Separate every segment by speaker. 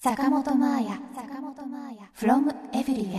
Speaker 1: 坂本真綾 from everywhere。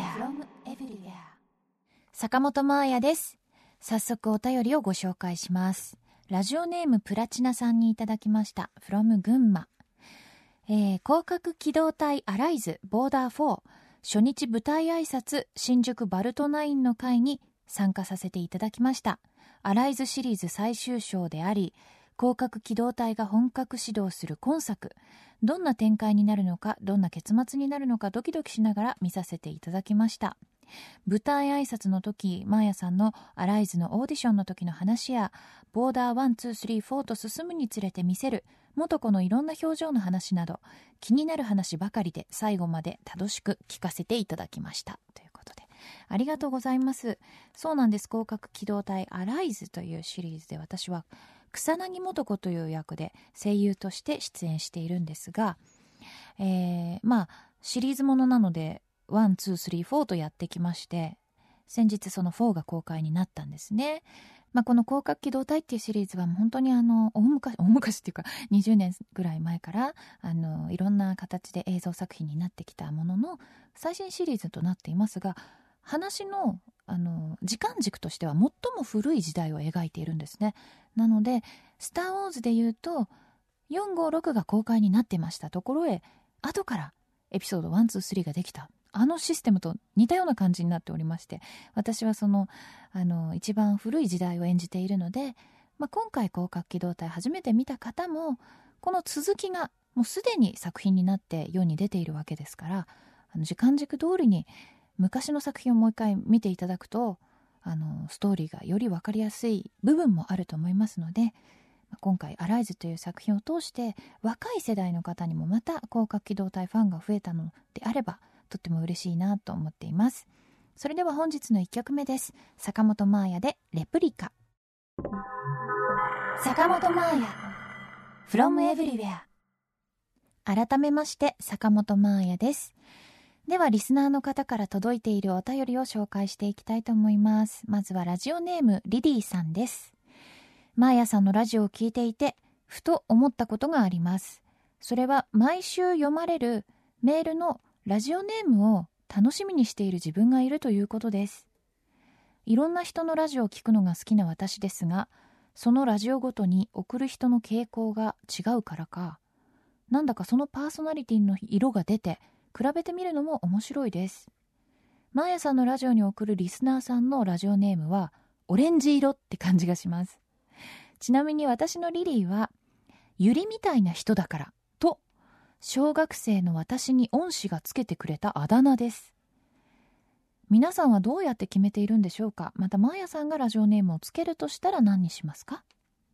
Speaker 2: 坂本真綾です。早速お便りをご紹介します。ラジオネームプラチナさんにいただきました。 from 群馬。広角機動隊アライズボーダー4初日舞台挨拶新宿バルトナインの会に参加させていただきました。アライズシリーズ最終章であり、広角機動隊が本格始動する今作、どんな展開になるのか、どんな結末になるのかドキドキしながら見させていただきました。舞台挨拶の時、マーヤさんのアライズのオーディションの時の話や、ボーダー1、2、3、4と進むにつれて見せる元子のいろんな表情の話など、気になる話ばかりで最後まで楽しく聞かせていただきましたということで、ありがとうございます。そうなんです。広角機動隊アライズというシリーズで私は草薙素子という役で声優として出演しているんですが、シリーズものなので1、2、3、4とやってきまして、先日その4が公開になったんですね。この広角機動隊っていうシリーズは本当に大昔っていうか20年ぐらい前からいろんな形で映像作品になってきたものの最新シリーズとなっていますが、話の時間軸としては最も古い時代を描いているんですね。なのでスターウォーズでいうと456が公開になってましたところへ、後からエピソード1、2、3ができたシステムと似たような感じになっておりまして、私はその一番古い時代を演じているので、今回広角機動隊初めて見た方もこの続きがもうすでに作品になって世に出ているわけですから、時間軸通りに昔の作品をもう一回見ていただくとストーリーがより分かりやすい部分もあると思いますので、今回アライズという作品を通して若い世代の方にもまた広角機動隊ファンが増えたのであればとっても嬉しいなと思っています。それでは本日の1曲目です。坂本真綾でレプリカ。
Speaker 1: 坂本真綾 from everywhere。
Speaker 2: 改めまして坂本真綾です。ではリスナーの方から届いているお便りを紹介していきたいと思います。まずはラジオネームリリーさんです。マーヤさんのラジオを聞いていてふと思ったことがあります。それは毎週読まれるメールのラジオネームを楽しみにしている自分がいるということです。いろんな人のラジオを聞くのが好きな私ですが、そのラジオごとに送る人の傾向が違うからか、なんだかそのパーソナリティの色が出て比べてみるのも面白いです。マーヤさんのラジオに送るリスナーさんのラジオネームはオレンジ色って感じがします。ちなみに私のリリーはユリみたいな人だからと小学生の私に恩師がつけてくれたあだ名です。皆さんはどうやって決めているんでしょうか。またマーヤさんがラジオネームをつけるとしたら何にしますか。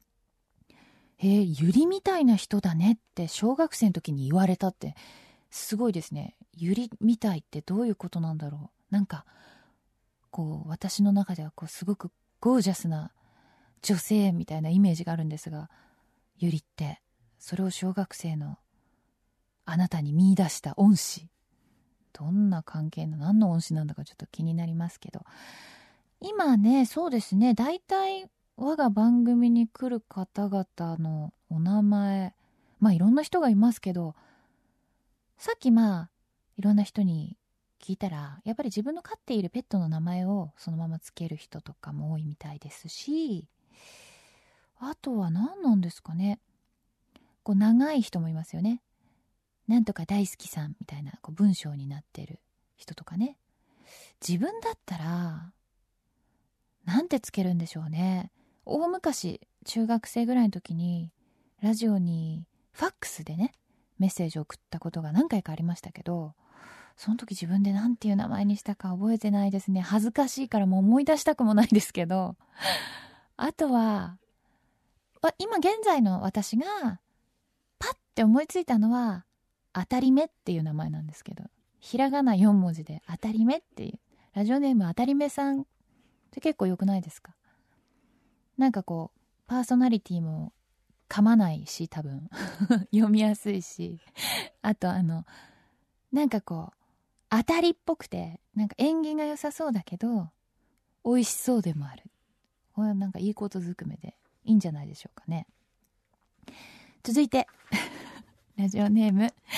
Speaker 2: ユリみたいな人だねって小学生の時に言われたってすごいですね。ユリみたいってどういうことなんだろう。なんかこう私の中ではすごくゴージャスな女性みたいなイメージがあるんですが、ユリってそれを小学生のあなたに見出した恩師、どんな関係の何の恩師なんだかちょっと気になりますけど、今ね、そうですね、だいたい我が番組に来る方々のお名前、いろんな人がいますけど、さっきいろんな人に聞いたらやっぱり自分の飼っているペットの名前をそのままつける人とかも多いみたいですし、あとは何なんですかね、長い人もいますよね。なんとか大好きさんみたいな文章になってる人とかね。自分だったらなんてつけるんでしょうね。大昔中学生ぐらいの時にラジオにファックスでねメッセージを送ったことが何回かありましたけど、その時自分でなんていう名前にしたか覚えてないですね。恥ずかしいからもう思い出したくもないですけど、あとは今現在の私がパッて思いついたのは当たり目っていう名前なんですけど、ひらがな4文字で当たり目っていうラジオネーム当たり目さんって結構良くないですか。なんかパーソナリティも噛まないし多分読みやすいし、あとなんか当たりっぽくてなんか縁起が良さそうだけど美味しそうでもある。これはなんかいいことずくめでいいんじゃないでしょうかね。続いてラジオネーム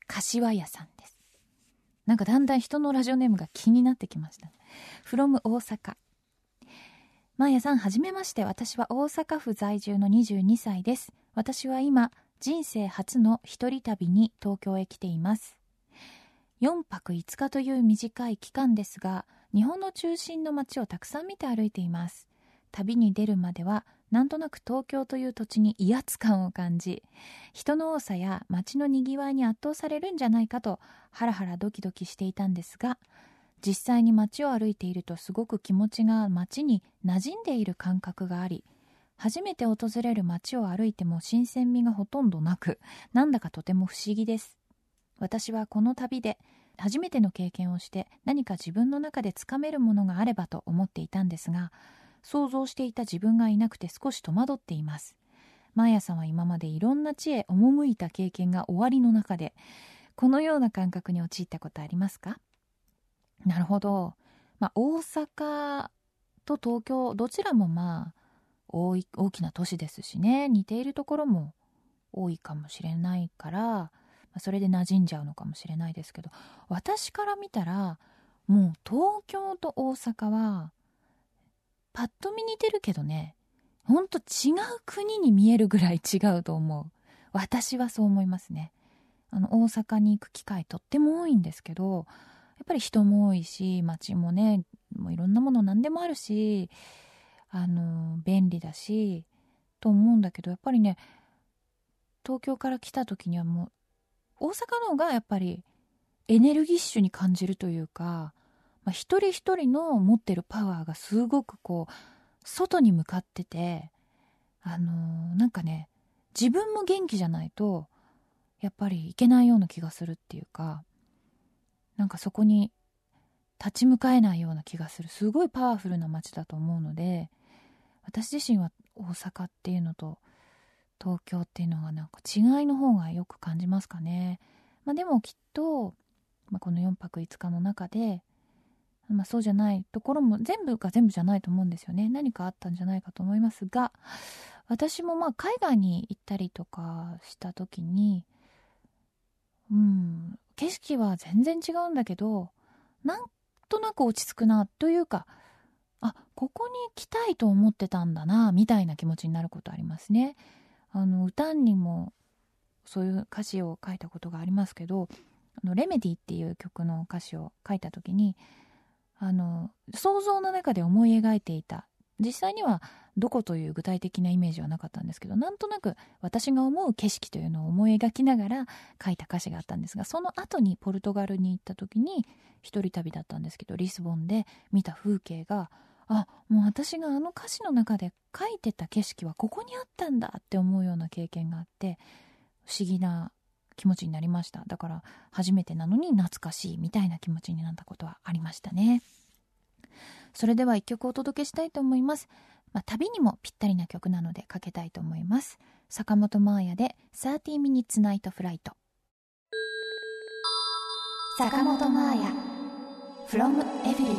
Speaker 2: 柏屋さんです。なんかだんだん人のラジオネームが気になってきました。from 大阪。マーヤさん、はじめまして。私は大阪府在住の22歳です。私は今、人生初の一人旅に東京へ来ています。4泊5日という短い期間ですが、日本の中心の街をたくさん見て歩いています。旅に出るまでは、なんとなく東京という土地に威圧感を感じ、人の多さや街のにぎわいに圧倒されるんじゃないかとハラハラドキドキしていたんですが、実際に街を歩いているとすごく気持ちが街に馴染んでいる感覚があり、初めて訪れる街を歩いても新鮮味がほとんどなく、なんだかとても不思議です。私はこの旅で初めての経験をして何か自分の中でつかめるものがあればと思っていたんですが、想像していた自分がいなくて少し戸惑っています。マーヤさんは今までいろんな地へ赴いた経験が終わりの中で、このような感覚に陥ったことありますか？なるほど。大阪と東京どちらも大きな都市ですしね、似ているところも多いかもしれないから、それで馴染んじゃうのかもしれないですけど、私から見たらもう東京と大阪はパッと見似てるけどね、ほんと違う国に見えるぐらい違うと思う。私はそう思いますね。大阪に行く機会とっても多いんですけど、やっぱり人も多いし、街もね、もういろんなもの何でもあるし、便利だしと思うんだけど、やっぱりね、東京から来た時にはもう大阪の方がやっぱりエネルギッシュに感じるというか、一人一人の持ってるパワーがすごく外に向かってて、なんかね、自分も元気じゃないとやっぱりいけないような気がするっていうか、なんかそこに立ち向かえないような気がする、すごいパワフルな街だと思うので、私自身は大阪っていうのと東京っていうのがなんか違いの方がよく感じますかね。でもきっと、この4泊5日の中で、そうじゃないところも全部が全部じゃないと思うんですよね。何かあったんじゃないかと思いますが、私も海外に行ったりとかした時に、景色は全然違うんだけど、なんとなく落ち着くなというか、ここに来たいと思ってたんだなみたいな気持ちになることありますね。歌にもそういう歌詞を書いたことがありますけど、レメディっていう曲の歌詞を書いた時に、想像の中で思い描いていた、実際にはどこという具体的なイメージはなかったんですけど、なんとなく私が思う景色というのを思い描きながら書いた歌詞があったんですが、その後にポルトガルに行った時に、一人旅だったんですけど、リスボンで見た風景が、もう私が歌詞の中で書いてた景色はここにあったんだって思うような経験があって、不思議な気持ちになりました。だから初めてなのに懐かしいみたいな気持ちになったことはありましたね。それでは一曲お届けしたいと思います。旅にもぴったりな曲なのでかけたいと思います。坂本真綾で30 Minutes Night Flight。
Speaker 1: 坂本真綾 From Everywhere。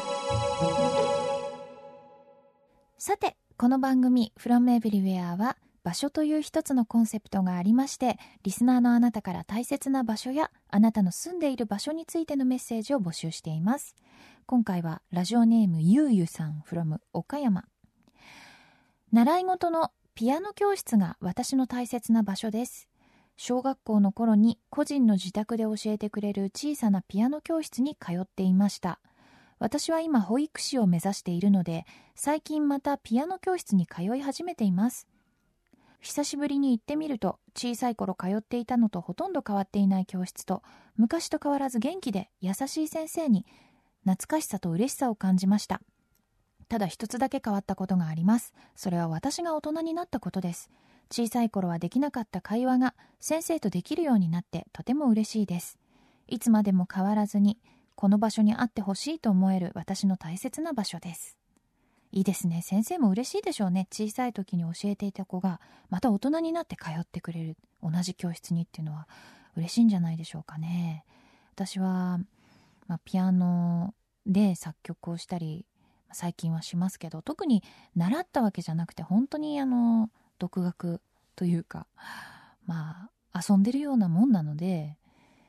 Speaker 2: さて、この番組 From Everywhere は場所という一つのコンセプトがありまして、リスナーのあなたから大切な場所やあなたの住んでいる場所についてのメッセージを募集しています。今回はラジオネームゆうゆさん from 岡山。習い事のピアノ教室が私の大切な場所です。小学校の頃に個人の自宅で教えてくれる小さなピアノ教室に通っていました。私は今保育士を目指しているので、最近またピアノ教室に通い始めています。久しぶりに行ってみると、小さい頃通っていたのとほとんど変わっていない教室と、昔と変わらず元気で優しい先生に懐かしさと嬉しさを感じました。ただ一つだけ変わったことがあります。それは私が大人になったことです。小さい頃はできなかった会話が先生とできるようになってとても嬉しいです。いつまでも変わらずにこの場所にあってほしいと思える私の大切な場所です。いいですね。先生も嬉しいでしょうね。小さい時に教えていた子がまた大人になって通ってくれる、同じ教室にっていうのは嬉しいんじゃないでしょうかね。私は、ピアノで作曲をしたり最近はしますけど、特に習ったわけじゃなくて、本当に独学というか遊んでるようなもんなので、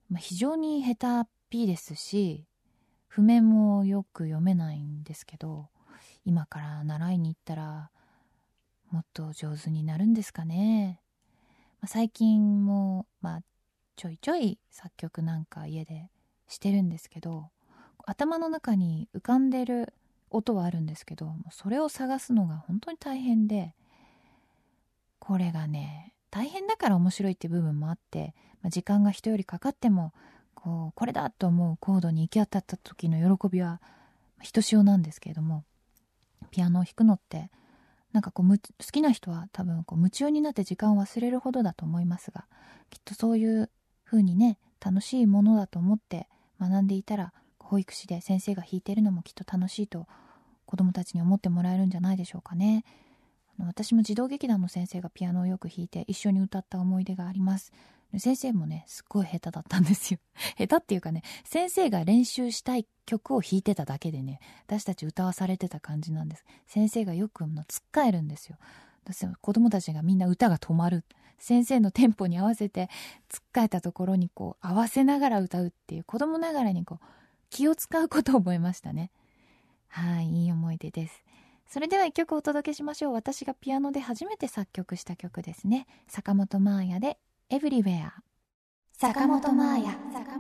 Speaker 2: 非常に下手っぴですし、譜面もよく読めないんですけど、今から習いに行ったらもっと上手になるんですかね。最近も、ちょいちょい作曲なんか家でしてるんですけど、頭の中に浮かんでる音はあるんですけど、それを探すのが本当に大変で、これがね、大変だから面白いって部分もあって、時間が人よりかかってもこれだと思うコードに行き当たった時の喜びはひとしおなんですけれども、ピアノを弾くのってなんか好きな人は多分夢中になって時間を忘れるほどだと思いますが、きっとそういう風にね、楽しいものだと思って学んでいたら、保育士で先生が弾いてるのもきっと楽しいと子供たちに思ってもらえるんじゃないでしょうかね。私も児童劇団の先生がピアノをよく弾いて一緒に歌った思い出があります。先生もね、すっごい下手だったんですよ。下手っていうかね、先生が練習したい曲を弾いてただけでね、私たち歌わされてた感じなんです。先生がよくつっかえるんですよ。子供たちがみんな歌が止まる。先生のテンポに合わせてつっかえたところに合わせながら歌うっていう、子供ながらに気を使うことを覚えましたね。はい、いい思い出です。それでは一曲お届けしましょう。私がピアノで初めて作曲した曲ですね。坂本真綾で Everywhere。
Speaker 1: 坂本真綾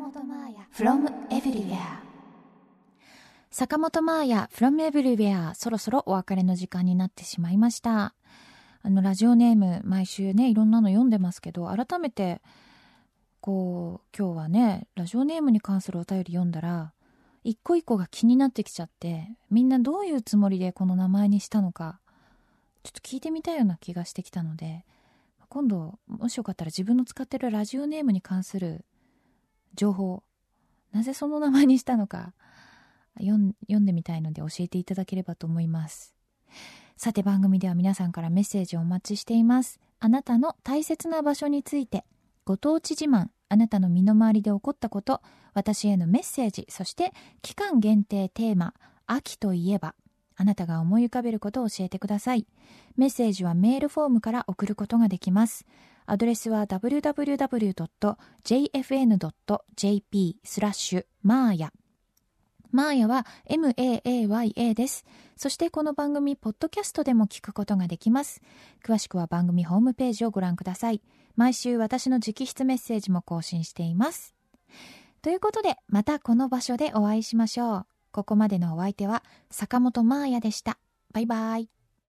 Speaker 1: From Everywhere。
Speaker 2: 坂本真綾 From Everywhere。 そろそろお別れの時間になってしまいました。ラジオネーム毎週ね、いろんなの読んでますけど、改めて今日はね、ラジオネームに関するお便り読んだら一個一個が気になってきちゃって、みんなどういうつもりでこの名前にしたのかちょっと聞いてみたいような気がしてきたので、今度もしよかったら自分の使ってるラジオネームに関する情報、なぜその名前にしたのか読んでみたいので教えていただければと思います。さて、番組では皆さんからメッセージをお待ちしています。あなたの大切な場所について、ご当地自慢、あなたの身の回りで起こったこと、私へのメッセージ、そして期間限定テーマ、秋といえば、あなたが思い浮かべることを教えてください。メッセージはメールフォームから送ることができます。アドレスは www.jfn.jp/maaya。マーヤは MAAYA です。そしてこの番組ポッドキャストでも聞くことができます。詳しくは番組ホームページをご覧ください。毎週私の直筆メッセージも更新しています。ということで、またこの場所でお会いしましょう。ここまでのお相手は坂本真綾でした。バイバイ。